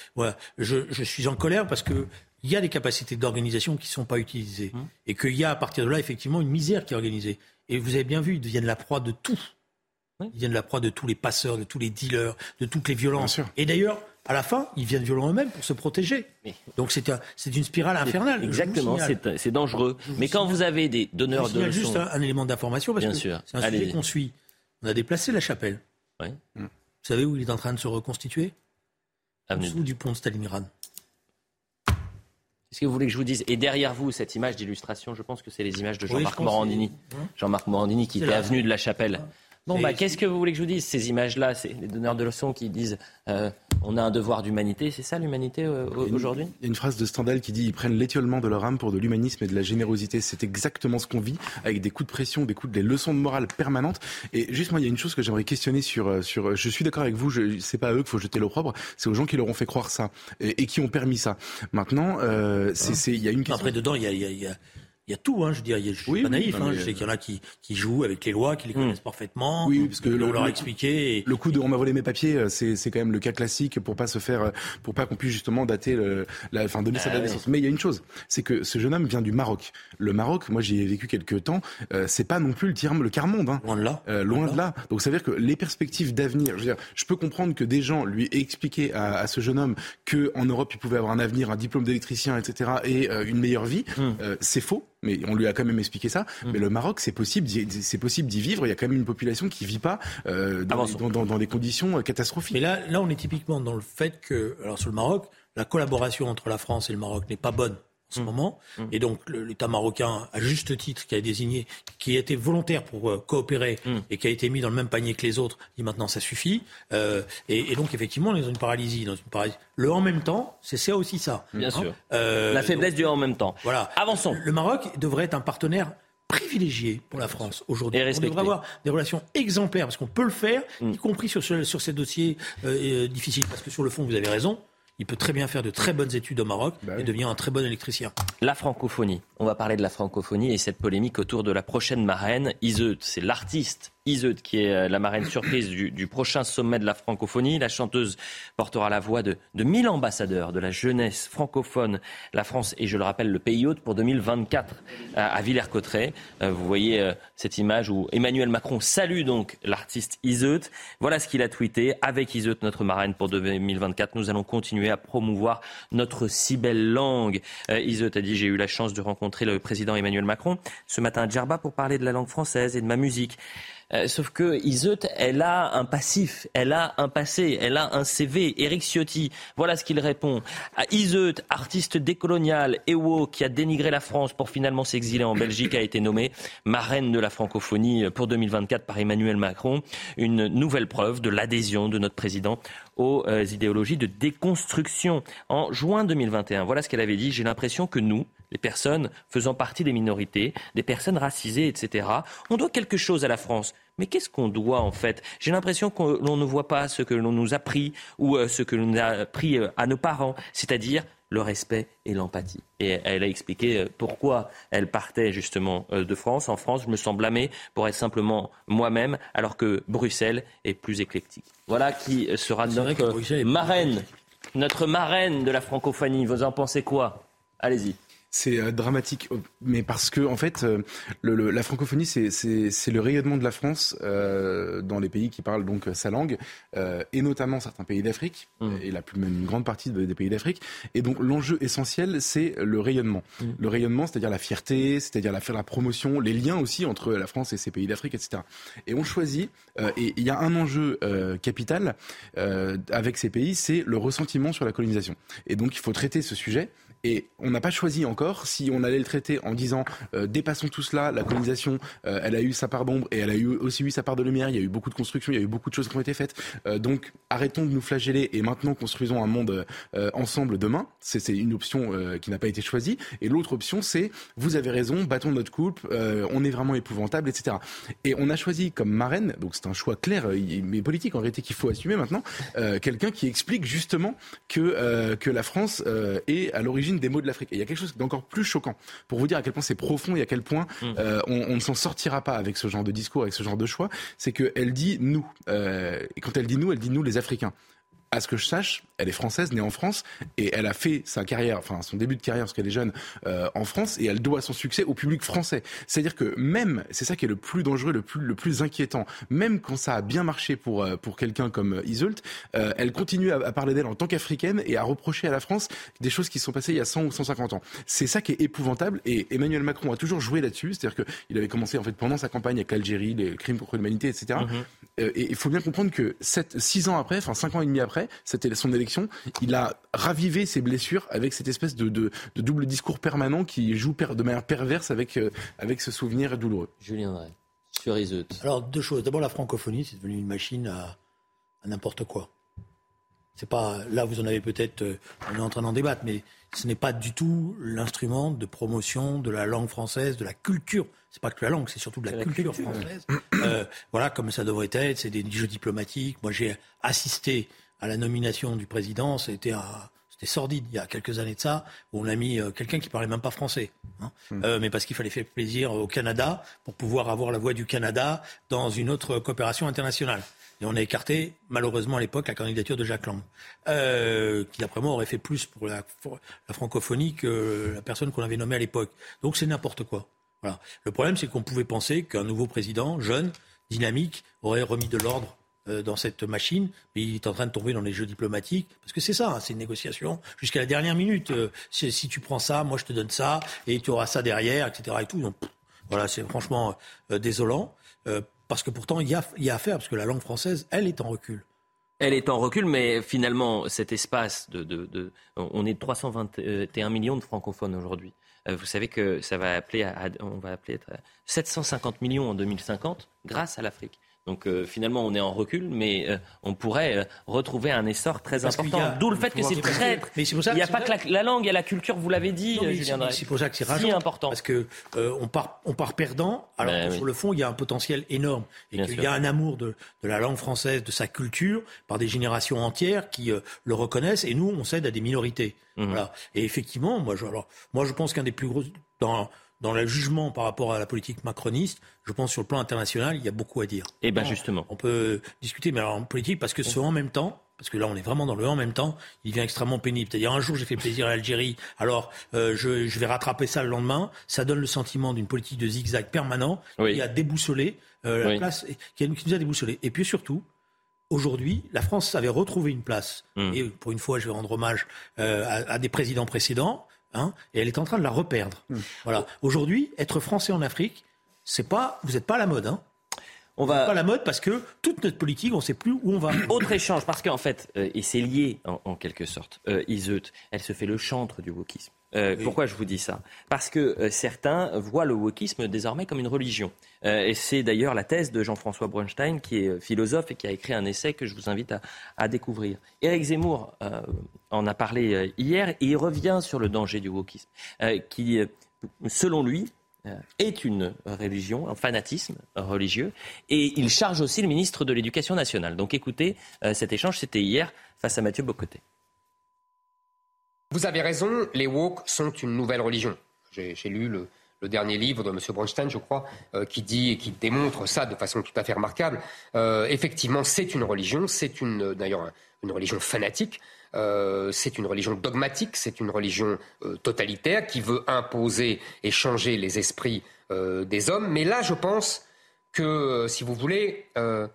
je suis en colère parce que il y a des capacités d'organisation qui ne sont pas utilisées et qu'il y a à partir de là effectivement une misère qui est organisée. Et vous avez bien vu, ils deviennent la proie de tout. Ils deviennent la proie de tous les passeurs, de tous les dealers, de toutes les violences. Et d'ailleurs, à la fin, ils viennent violents eux-mêmes pour se protéger. Donc c'est une spirale infernale. Exactement, c'est dangereux. Mais quand vous avez des donneurs de leçons... juste un élément d'information, parce que c'est un sujet qu'on suit. On a déplacé la chapelle. Oui. Vous savez où il est en train de se reconstituer ? Sous du pont de Stalingrad. Est-ce que vous voulez que je vous dise ? Et derrière vous, cette image d'illustration, je pense que c'est les images de Jean-Marc Morandini. Jean-Marc Morandini qui était avenue de la Chapelle. Bon, qu'est-ce que vous voulez que je vous dise ? Ces images-là, c'est les donneurs de leçons qui disent on a un devoir d'humanité. C'est ça l'humanité aujourd'hui ? Il y a une phrase de Stendhal qui dit ils prennent l'étiolement de leur âme pour de l'humanisme et de la générosité. C'est exactement ce qu'on vit, avec des coups de pression, des leçons de morale permanentes. Et juste, moi, il y a une chose que j'aimerais questionner sur je suis d'accord avec vous, c'est pas à eux qu'il faut jeter l'opprobre, c'est aux gens qui leur ont fait croire ça et qui ont permis ça. Maintenant, il y a une question. Après, dedans, il y a tout, je veux dire, je suis pas naïf, je sais qu'il y en a qui jouent avec les lois, qui les connaissent parfaitement. Oui, parce que on leur a expliqué. Le coup de on m'a volé mes papiers, c'est quand même le cas classique pour pas qu'on puisse justement dater donner sa date de naissance. Mais il y a une chose, c'est que ce jeune homme vient du Maroc. Le Maroc, moi j'y ai vécu quelques temps, c'est pas non plus le quart-monde. Loin de là. Loin de là. Donc ça veut dire que les perspectives d'avenir, je peux comprendre que des gens lui aient expliqué à ce jeune homme qu'en Europe il pouvait avoir un avenir, un diplôme d'électricien, etc. et une meilleure vie. C'est faux. Mais on lui a quand même expliqué ça. Mais le Maroc, c'est possible d'y vivre. Il y a quand même une population qui vit pas dans des conditions catastrophiques. Mais là, on est typiquement dans le fait que, alors sur le Maroc, la collaboration entre la France et le Maroc n'est pas bonne en ce moment. Et donc, l'État marocain, à juste titre, qui a désigné, qui a été volontaire pour coopérer et qui a été mis dans le même panier que les autres, dit maintenant ça suffit. Et donc, effectivement, on est dans une paralysie. Le en même temps, c'est ça aussi ça. Bien sûr. La faiblesse du en même temps. Voilà. Avançons. Le Maroc devrait être un partenaire privilégié pour la France aujourd'hui. On devrait avoir des relations exemplaires parce qu'on peut le faire, y compris sur ces dossiers difficiles. Parce que sur le fond, vous avez raison. Il peut très bien faire de très bonnes études au Maroc et devenir un très bon électricien. La francophonie. On va parler de la francophonie et cette polémique autour de la prochaine marraine. Iseut, c'est l'artiste Iseut qui est la marraine surprise du prochain sommet de la francophonie. La chanteuse portera la voix de 1000 ambassadeurs de la jeunesse francophone. La France est, je le rappelle, le pays hôte pour 2024 à Villers-Cotterêts. Vous voyez cette image où Emmanuel Macron salue donc l'artiste Iseut. Voilà ce qu'il a tweeté. Avec Iseut, notre marraine pour 2024, nous allons continuer à promouvoir notre si belle langue. Iseut a dit « J'ai eu la chance de rencontrer le président Emmanuel Macron ce matin à Djerba pour parler de la langue française et de ma musique. » Sauf que Iseut, elle a un passif, elle a un passé, elle a un CV. Éric Ciotti, voilà ce qu'il répond. Iseut, artiste décolonial et woke qui a dénigré la France pour finalement s'exiler en Belgique, a été nommée marraine de la francophonie pour 2024 par Emmanuel Macron. Une nouvelle preuve de l'adhésion de notre président aux idéologies de déconstruction. En juin 2021, voilà ce qu'elle avait dit. J'ai l'impression que nous, les personnes faisant partie des minorités, des personnes racisées, etc., on doit quelque chose à la France. Mais qu'est-ce qu'on doit en fait ? J'ai l'impression que l'on ne voit pas ce que l'on nous a pris ou ce que l'on a appris à nos parents, c'est-à-dire le respect et l'empathie. Et elle a expliqué pourquoi elle partait justement de France. En France, je me sens blâmée pour être simplement moi-même, alors que Bruxelles est plus éclectique. Voilà qui sera notre marraine, de la francophonie. Vous en pensez quoi ? Allez-y. C'est dramatique, mais parce que en fait, la francophonie, c'est le rayonnement de la France dans les pays qui parlent donc sa langue, et notamment certains pays d'Afrique, et même une grande partie des pays d'Afrique. Et donc l'enjeu essentiel, c'est le rayonnement. Le rayonnement, c'est-à-dire la fierté, c'est-à-dire la promotion, les liens aussi entre la France et ces pays d'Afrique, etc. Et on choisit, et il y a un enjeu capital avec ces pays, c'est le ressentiment sur la colonisation. Et donc il faut traiter ce sujet. Et on n'a pas choisi encore si on allait le traiter en disant dépassons tout cela, la colonisation, elle a eu sa part d'ombre et elle a aussi eu sa part de lumière, il y a eu beaucoup de constructions, il y a eu beaucoup de choses qui ont été faites. Donc arrêtons de nous flageller et maintenant construisons un monde ensemble demain. C'est une option qui n'a pas été choisie. Et l'autre option, c'est vous avez raison, battons notre coupe, on est vraiment épouvantable, etc. Et on a choisi comme marraine, donc c'est un choix clair, mais politique en réalité qu'il faut assumer maintenant, quelqu'un qui explique justement que la France est à l'origine des maux de l'Afrique. Et il y a quelque chose d'encore plus choquant pour vous dire à quel point c'est profond et à quel point on ne s'en sortira pas avec ce genre de discours, avec ce genre de choix. C'est qu'elle dit nous. Et quand elle dit nous les Africains. À ce que je sache, elle est française, née en France, et elle a fait sa carrière, enfin son début de carrière, parce qu'elle est jeune, en France, et elle doit son succès au public français. C'est-à-dire que même, c'est ça qui est le plus dangereux, le plus inquiétant, même quand ça a bien marché pour quelqu'un comme Iseult, elle continue à parler d'elle en tant qu'africaine et à reprocher à la France des choses qui se sont passées il y a 100 ou 150 ans. C'est ça qui est épouvantable, et Emmanuel Macron a toujours joué là-dessus, c'est-à-dire qu'il avait commencé en fait pendant sa campagne avec l'Algérie, les crimes contre l'humanité, etc. Et il faut bien comprendre que 6 ans après, enfin 5 ans et demi après, c'était son élection, il a ravivé ses blessures avec cette espèce de double discours permanent qui joue de manière perverse avec ce souvenir douloureux. Julien Drey, sur Iseult. Alors, 2 choses. D'abord, la francophonie, c'est devenu une machine à n'importe quoi. C'est pas, là, vous en avez peut-être, on est en train d'en débattre, mais ce n'est pas du tout l'instrument de promotion de la langue française, de la culture. C'est pas que la langue, c'est surtout de la culture française. Voilà, comme ça devrait être, c'est des jeux diplomatiques. Moi, j'ai assisté à la nomination du président, c'était sordide il y a quelques années de ça, où on a mis quelqu'un qui parlait même pas français, mais parce qu'il fallait faire plaisir au Canada pour pouvoir avoir la voix du Canada dans une autre coopération internationale. Et on a écarté, malheureusement à l'époque, la candidature de Jack Lang, qui d'après moi aurait fait plus pour la francophonie que la personne qu'on avait nommée à l'époque. Donc c'est n'importe quoi. Voilà. Le problème, c'est qu'on pouvait penser qu'un nouveau président, jeune, dynamique, aurait remis de l'ordre dans cette machine, mais il est en train de tomber dans les jeux diplomatiques, parce que c'est ça, c'est une négociation jusqu'à la dernière minute. Si tu prends ça, moi je te donne ça, et tu auras ça derrière, etc. Et tout. Donc, voilà, c'est franchement désolant, parce que pourtant il y a à faire, parce que la langue française, elle est en recul. Elle est en recul, mais finalement, cet espace on est 321 millions de francophones aujourd'hui. Vous savez que ça va on va appeler 750 millions en 2050 grâce à l'Afrique. Donc finalement, on est en recul, mais on pourrait retrouver un essor très important. D'où le fait que c'est très... Il n'y a pas que la langue, il y a la culture, vous l'avez dit, Julien Drey. C'est pour ça que c'est rageant, important. Parce que on part perdant, alors que sur le fond, il y a un potentiel énorme. Et qu'il y a un amour de la langue française, de sa culture, par des générations entières qui le reconnaissent. Et nous, on cède à des minorités. Voilà. Et effectivement, moi, je pense qu'un des plus gros... Dans le jugement par rapport à la politique macroniste, je pense sur le plan international, il y a beaucoup à dire. Et bien justement. On peut discuter, mais alors en politique, parce que ce en même temps, parce que là on est vraiment dans le en même temps, il devient extrêmement pénible. C'est-à-dire un jour j'ai fait plaisir à l'Algérie, alors je vais rattraper ça le lendemain. Ça donne le sentiment d'une politique de zigzag permanent qui a déboussolé la place, qui nous a déboussolé. Et puis surtout, aujourd'hui, la France avait retrouvé une place. Et pour une fois, je vais rendre hommage à des présidents précédents. Et elle est en train de la reperdre. Voilà. Aujourd'hui, être français en Afrique, vous n'êtes pas à la mode. Vous n'êtes pas à la mode parce que toute notre politique, on ne sait plus où on va. Autre échange, parce qu'en fait, et c'est lié en quelque sorte, Iseult, elle se fait le chantre du wokisme. Pourquoi je vous dis ça ? Parce que certains voient le wokisme désormais comme une religion. Et c'est d'ailleurs la thèse de Jean-François Bronstein, qui est philosophe et qui a écrit un essai que je vous invite à découvrir. Éric Zemmour en a parlé hier et il revient sur le danger du wokisme, qui, selon lui, est une religion, un fanatisme religieux. Et il charge aussi le ministre de l'Éducation nationale. Donc écoutez, cet échange, c'était hier face à Mathieu Bocoté. Vous avez raison, les woke sont une nouvelle religion. J'ai lu le dernier livre de M. Bronstein, je crois, qui dit et qui démontre ça de façon tout à fait remarquable. Effectivement, c'est une religion, d'ailleurs une religion fanatique, c'est une religion dogmatique, c'est une religion totalitaire qui veut imposer et changer les esprits des hommes. Mais là, je pense que, si vous voulez,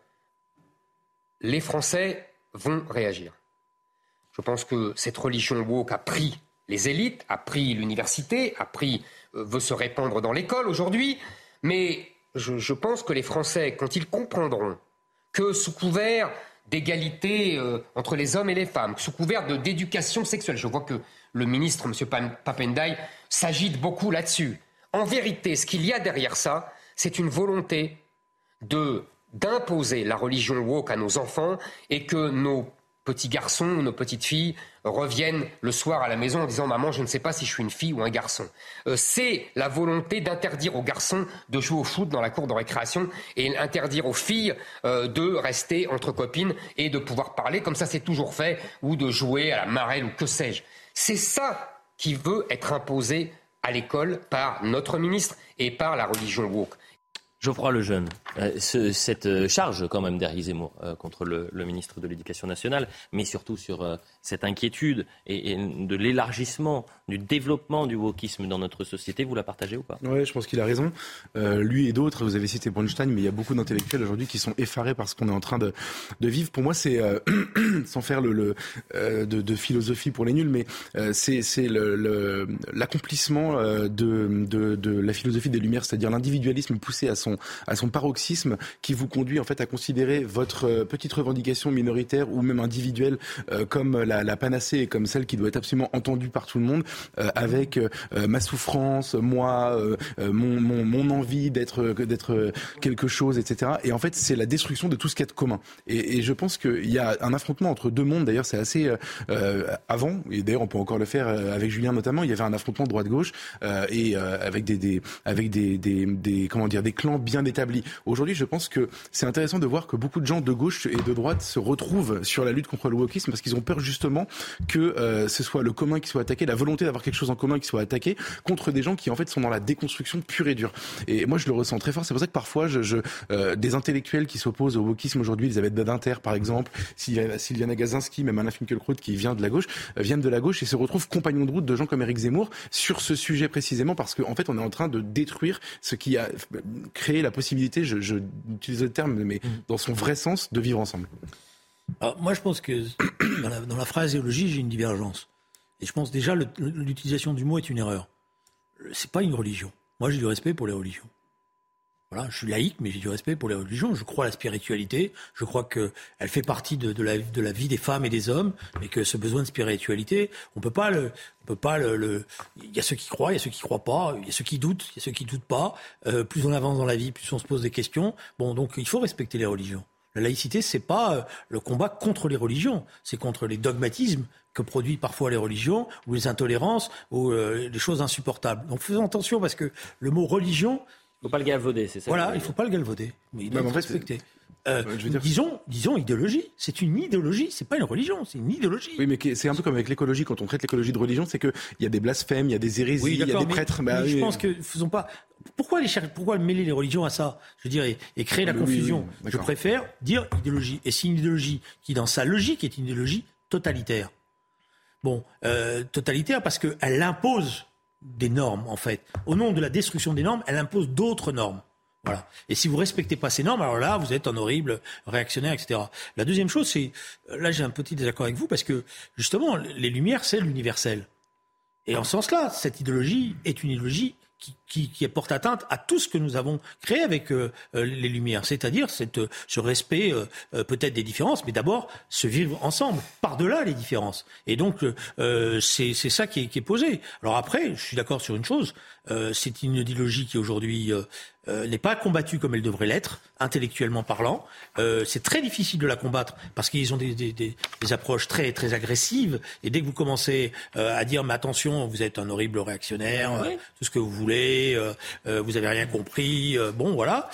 les Français vont réagir. Je pense que cette religion woke a pris les élites, a pris l'université, veut se répandre dans l'école aujourd'hui. Mais je pense que les Français, quand ils comprendront que sous couvert d'égalité entre les hommes et les femmes, sous couvert d'éducation sexuelle, je vois que le ministre, M. Pap Ndiaye, s'agite beaucoup là-dessus. En vérité, ce qu'il y a derrière ça, c'est une volonté d'imposer la religion woke à nos enfants et que nos petits garçons ou nos petites filles reviennent le soir à la maison en disant « Maman, je ne sais pas si je suis une fille ou un garçon ». C'est la volonté d'interdire aux garçons de jouer au foot dans la cour de récréation et interdire aux filles de rester entre copines et de pouvoir parler comme ça c'est toujours fait, ou de jouer à la marelle ou que sais-je. C'est ça qui veut être imposé à l'école par notre ministre et par la religion woke. Geoffroy Lejeune, cette charge quand même d'Éric Zemmour contre le ministre de l'Éducation nationale, mais surtout sur cette inquiétude et de l'élargissement, du développement du wokisme dans notre société, vous la partagez ou pas ? Oui, je pense qu'il a raison. Lui et d'autres, vous avez cité Bronstein, mais il y a beaucoup d'intellectuels aujourd'hui qui sont effarés par ce qu'on est en train de vivre. Pour moi, c'est, sans faire de philosophie pour les nuls, mais c'est l'accomplissement de la philosophie des Lumières, c'est-à-dire l'individualisme poussé à son paroxysme, qui vous conduit en fait à considérer votre petite revendication minoritaire ou même individuelle comme la panacée et comme celle qui doit être absolument entendue par tout le monde, avec ma souffrance, moi, mon envie d'être quelque chose, etc. Et en fait, c'est la destruction de tout ce qu'il y a de commun. Et je pense qu'il y a un affrontement entre deux mondes. D'ailleurs, c'est assez avant, et d'ailleurs on peut encore le faire avec Julien notamment. Il y avait un affrontement droite-gauche et avec des clans bien établis. Aujourd'hui, je pense que c'est intéressant de voir que beaucoup de gens de gauche et de droite se retrouvent sur la lutte contre le wokisme parce qu'ils ont peur justement que ce soit le commun qui soit attaqué, la volonté d'avoir quelque chose en commun qui soit attaqué contre des gens qui en fait sont dans la déconstruction pure et dure. Et moi, je le ressens très fort. C'est pour ça que parfois, des intellectuels qui s'opposent au wokisme aujourd'hui, Elisabeth Badinter par exemple, Sylviana Gazinski, même Alain Finkielkraut qui vient de la gauche, viennent de la gauche et se retrouvent compagnons de route de gens comme Éric Zemmour sur ce sujet précisément parce qu'en fait, on est en train de détruire ce qui a créé la possibilité, je utilise le terme, mais dans son vrai sens, de vivre ensemble. Alors, moi, je pense que dans la phraséologie, j'ai une divergence. Et je pense déjà l'utilisation du mot est une erreur. C'est pas une religion. Moi, j'ai du respect pour les religions. Voilà, je suis laïque, mais j'ai du respect pour les religions. Je crois à la spiritualité. Je crois qu'elle fait partie de la vie des femmes et des hommes, mais que ce besoin de spiritualité, il y a ceux qui croient, il y a ceux qui croient pas, il y a ceux qui doutent, il y a ceux qui doutent pas. Plus on avance dans la vie, plus on se pose des questions. Bon, donc il faut respecter les religions. La laïcité, c'est pas le combat contre les religions, c'est contre les dogmatismes que produisent parfois les religions, ou les intolérances, ou les choses insupportables. Donc faisons attention parce que le mot religion, il ne faut pas le galvauder, c'est ça. Voilà, il ne faut pas le galvauder, mais il doit être respecté. Disons idéologie. C'est une idéologie, c'est pas une religion, c'est une idéologie. Oui, mais c'est un peu comme avec l'écologie. Quand on traite l'écologie de religion, c'est qu'il y a des blasphèmes, il y a des hérésies, il y a des prêtres. Je pense que faisons pas. Pourquoi mêler les religions à ça ? Je veux dire, et créer la confusion. Je préfère dire idéologie. Et c'est une idéologie qui, dans sa logique, est une idéologie totalitaire. Bon, totalitaire parce qu'elle impose des normes, en fait. Au nom de la destruction des normes, elle impose d'autres normes. Voilà. Et si vous respectez pas ces normes, alors là, vous êtes un horrible réactionnaire, etc. La deuxième chose, c'est, là, j'ai un petit désaccord avec vous, parce que, justement, les Lumières, c'est l'universel. Et en ce sens-là, cette idéologie est une idéologie qui porte atteinte à tout ce que nous avons créé avec les Lumières, c'est-à-dire ce respect peut-être des différences, mais d'abord se vivre ensemble, par-delà les différences. Et donc, c'est ça qui est posé. Alors après, je suis d'accord sur une chose, c'est une idéologie qui aujourd'hui n'est pas combattue comme elle devrait l'être, intellectuellement parlant. C'est très difficile de la combattre parce qu'ils ont des approches très, très agressives. Et dès que vous commencez à dire « mais attention, vous êtes un horrible réactionnaire, tout ce que vous voulez, vous avez rien compris », bon voilà.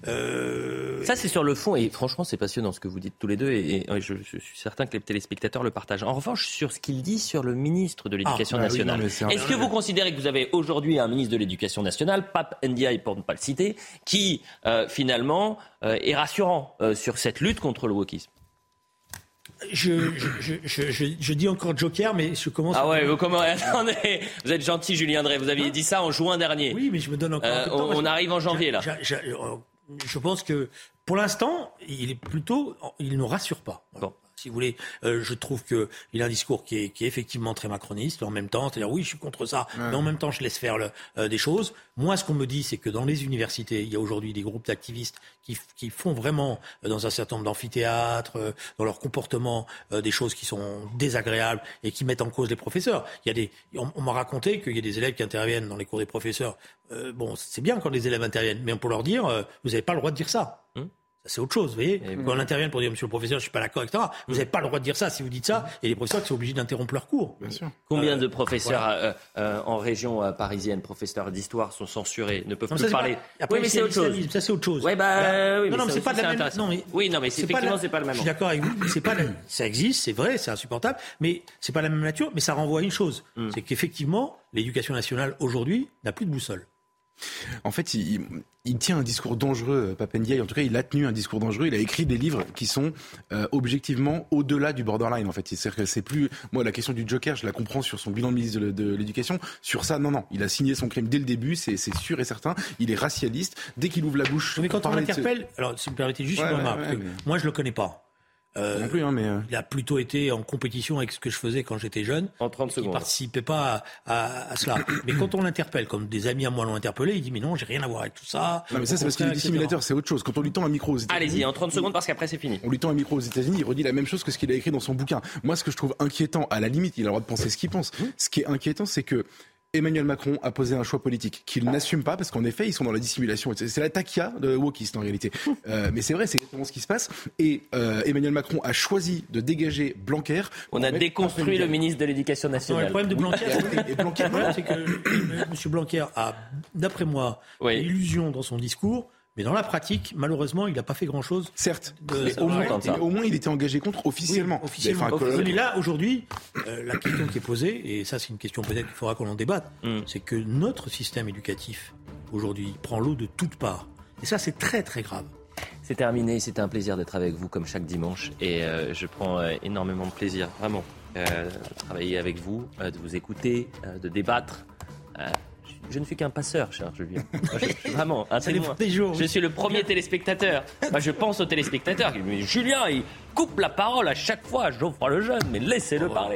Ça c'est sur le fond et franchement c'est passionnant ce que vous dites tous les deux et je suis certain que les téléspectateurs le partagent. En revanche, sur ce qu'il dit sur le ministre de l'Éducation nationale, est-ce que vous considérez que vous avez aujourd'hui un ministre de l'Éducation nationale, Pap Ndiaye pour ne pas le citer, qui finalement est rassurant sur cette lutte contre le wokisme? Je dis encore Joker, mais je commence. Ah ouais, attendez, vous êtes gentil, Julien Drey. Vous aviez dit ça en juin dernier. Oui, mais je me donne encore un peu de temps. On arrive en janvier là. Je pense que pour l'instant, il nous rassure pas. Bon. Si vous voulez, je trouve qu'il a un discours qui est effectivement très macroniste, en même temps, c'est-à-dire oui, je suis contre ça, mais en même temps, je laisse faire des choses. Moi, ce qu'on me dit, c'est que dans les universités, il y a aujourd'hui des groupes d'activistes qui font vraiment, dans un certain nombre d'amphithéâtres, dans leur comportement, des choses qui sont désagréables et qui mettent en cause les professeurs. On m'a raconté qu'il y a des élèves qui interviennent dans les cours des professeurs. Bon, c'est bien quand les élèves interviennent, mais on peut leur dire, vous n'avez pas le droit de dire ça. Ça, c'est autre chose, vous voyez. Quand on intervient pour dire, monsieur le professeur, je suis pas d'accord, etc. Vous n'avez pas le droit de dire ça. Si vous dites ça, il y a des professeurs qui sont obligés d'interrompre leur cours. Bien sûr. Combien de professeurs en région parisienne, professeurs d'histoire, sont censurés, ne peuvent plus parler? Oui, mais c'est autre chose. Ça, c'est autre chose. Oui, oui, non, mais c'est pas de la même. Oui, non, mais effectivement, c'est pas le même. Je suis d'accord avec vous. Mais c'est pas. Ça existe, c'est vrai, c'est insupportable, mais c'est pas la même nature. Mais ça renvoie à une chose, c'est qu'effectivement, l'éducation nationale aujourd'hui n'a plus de boussole. En fait, il tient un discours dangereux, Pape Ndiaye. En tout cas, il a tenu un discours dangereux. Il a écrit des livres qui sont objectivement au-delà du borderline. En fait, c'est-à-dire que c'est plus. Moi, la question du Joker, je la comprends sur son bilan de ministre de l'Éducation. Sur ça, non. Il a signé son crime dès le début. C'est sûr et certain. Il est racialiste. Dès qu'il ouvre la bouche. Mais quand on l'interpelle, alors si vous me permettez juste une remarque, moi, je le connais pas. Non plus, mais il a plutôt été en compétition avec ce que je faisais quand j'étais jeune. En 30 secondes. Il participait pas à cela. Mais quand on l'interpelle, comme des amis à moi l'ont interpellé, il dit mais non, j'ai rien à voir avec tout ça. Non, mais ça, c'est parce qu'il est dissimulateur, c'est autre chose. Quand on lui tend un micro aux États-Unis. Allez-y, en 30 secondes, parce qu'après, c'est fini. On lui tend un micro aux États-Unis, il redit la même chose que ce qu'il a écrit dans son bouquin. Moi, ce que je trouve inquiétant, à la limite, il a le droit de penser ce qu'il pense. Ce qui est inquiétant, c'est que Emmanuel Macron a posé un choix politique qu'il n'assume pas parce qu'en effet ils sont dans la dissimulation. C'est la taquia de wokistes en réalité. Mais c'est vrai, c'est exactement ce qui se passe. Et Emmanuel Macron a choisi de dégager Blanquer. On a déconstruit le ministre de l'Éducation nationale. Non, le problème de Blanquer, c'est que M. Blanquer a, d'après moi, l'illusion dans son discours. Mais dans la pratique, malheureusement, il n'a pas fait grand-chose. Certes, mais au moins il était engagé contre officiellement. Mais là, aujourd'hui, la question qui est posée, et ça c'est une question peut-être qu'il faudra qu'on en débatte, c'est que notre système éducatif, aujourd'hui, prend l'eau de toutes parts. Et ça, c'est très très grave. C'est terminé, c'était un plaisir d'être avec vous comme chaque dimanche. Et je prends énormément de plaisir, vraiment, de travailler avec vous, de vous écouter, de débattre. Je ne suis qu'un passeur, cher Julien. Vraiment, un témoin. Je suis le premier téléspectateur. Moi, je pense aux téléspectateurs. Mais Julien, il coupe la parole à chaque fois. Geoffroy Lejeune, mais laissez-le parler.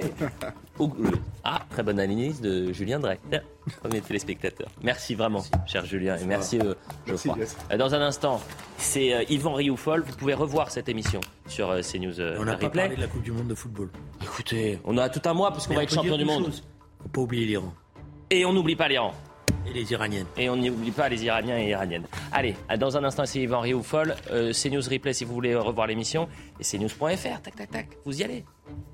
Très bonne analyse de Julien Drey. Premier téléspectateur. Merci vraiment, cher Julien. Et merci, Geoffroy. Dans un instant, c'est Yvan Rioufol. Vous pouvez revoir cette émission sur CNews. On n'a pas parlé de la Coupe du Monde de football. Écoutez, on a tout un mois parce qu'on va être champion du monde. Il ne faut pas oublier l'Iran. Et on n'oublie pas l'Iran. Et les Iraniennes. Et on n'oublie pas les Iraniens et Iraniennes. Allez, dans un instant, c'est Yvan Rioufol. CNews Replay si vous voulez revoir l'émission. Et cnews.fr, tac, tac, tac. Vous y allez.